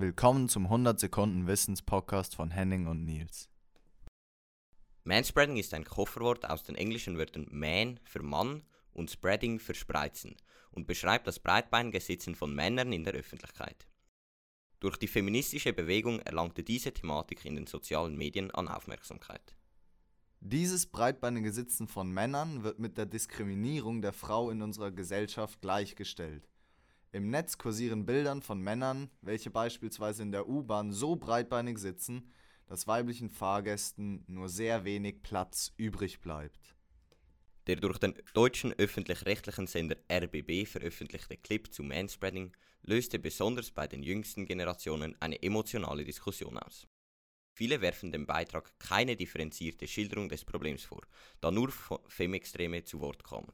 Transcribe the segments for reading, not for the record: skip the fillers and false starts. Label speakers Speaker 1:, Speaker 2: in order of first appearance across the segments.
Speaker 1: Willkommen zum 100 Sekunden Wissens-Podcast von Henning und Nils.
Speaker 2: Manspreading ist ein Kofferwort aus den englischen Wörtern man für Mann und spreading für spreizen und beschreibt das breitbeinige Sitzen von Männern in der Öffentlichkeit. Durch die feministische Bewegung erlangte diese Thematik in den sozialen Medien an Aufmerksamkeit.
Speaker 1: Dieses breitbeinige Sitzen von Männern wird mit der Diskriminierung der Frau in unserer Gesellschaft gleichgestellt. Im Netz kursieren Bildern von Männern, welche beispielsweise in der U-Bahn so breitbeinig sitzen, dass weiblichen Fahrgästen nur sehr wenig Platz übrig bleibt.
Speaker 2: Der durch den deutschen öffentlich-rechtlichen Sender RBB veröffentlichte Clip zu Manspreading löste besonders bei den jüngsten Generationen eine emotionale Diskussion aus. Viele werfen dem Beitrag keine differenzierte Schilderung des Problems vor, da nur Femextreme zu Wort kommen.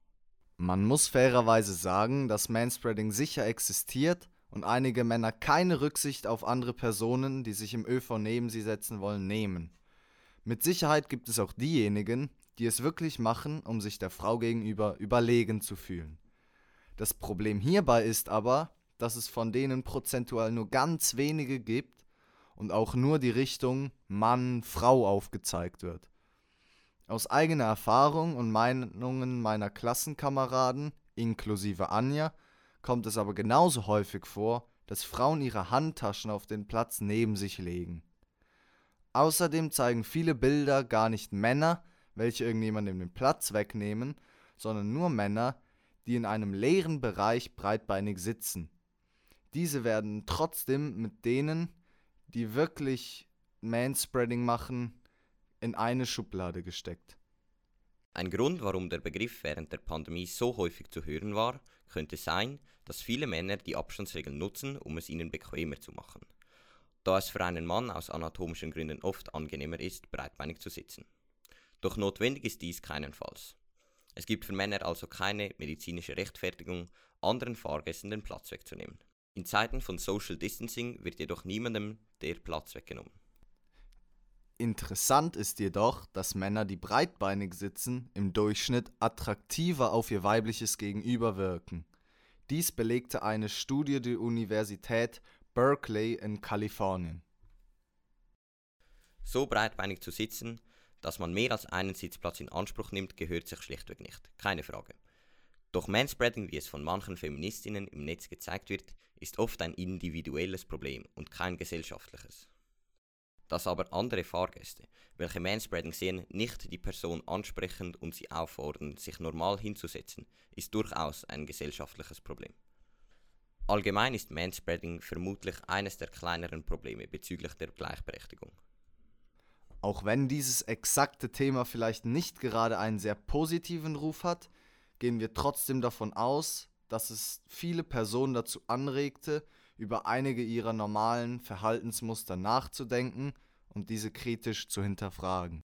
Speaker 1: Man muss fairerweise sagen, dass Manspreading sicher existiert und einige Männer keine Rücksicht auf andere Personen, die sich im ÖV neben sie setzen wollen, nehmen. Mit Sicherheit gibt es auch diejenigen, die es wirklich machen, um sich der Frau gegenüber überlegen zu fühlen. Das Problem hierbei ist aber, dass es von denen prozentual nur ganz wenige gibt und auch nur die Richtung Mann-Frau aufgezeigt wird. Aus eigener Erfahrung und Meinungen meiner Klassenkameraden, inklusive Anja, kommt es aber genauso häufig vor, dass Frauen ihre Handtaschen auf den Platz neben sich legen. Außerdem zeigen viele Bilder gar nicht Männer, welche irgendjemandem den Platz wegnehmen, sondern nur Männer, die in einem leeren Bereich breitbeinig sitzen. Diese werden trotzdem mit denen, die wirklich Manspreading machen, in eine Schublade gesteckt.
Speaker 2: Ein Grund, warum der Begriff während der Pandemie so häufig zu hören war, könnte sein, dass viele Männer die Abstandsregeln nutzen, um es ihnen bequemer zu machen, da es für einen Mann aus anatomischen Gründen oft angenehmer ist, breitbeinig zu sitzen. Doch notwendig ist dies keinenfalls. Es gibt für Männer also keine medizinische Rechtfertigung, anderen Fahrgästen den Platz wegzunehmen. In Zeiten von Social Distancing wird jedoch niemandem der Platz weggenommen.
Speaker 1: Interessant ist jedoch, dass Männer, die breitbeinig sitzen, im Durchschnitt attraktiver auf ihr weibliches Gegenüber wirken. Dies belegte eine Studie der Universität Berkeley in Kalifornien.
Speaker 2: So breitbeinig zu sitzen, dass man mehr als einen Sitzplatz in Anspruch nimmt, gehört sich schlichtweg nicht, keine Frage. Doch Manspreading, wie es von manchen Feministinnen im Netz gezeigt wird, ist oft ein individuelles Problem und kein gesellschaftliches. Dass aber andere Fahrgäste, welche Manspreading sehen, nicht die Person ansprechen und sie auffordern, sich normal hinzusetzen, ist durchaus ein gesellschaftliches Problem. Allgemein ist Manspreading vermutlich eines der kleineren Probleme bezüglich der Gleichberechtigung.
Speaker 1: Auch wenn dieses exakte Thema vielleicht nicht gerade einen sehr positiven Ruf hat, gehen wir trotzdem davon aus, dass es viele Personen dazu anregte, über einige ihrer normalen Verhaltensmuster nachzudenken und diese kritisch zu hinterfragen.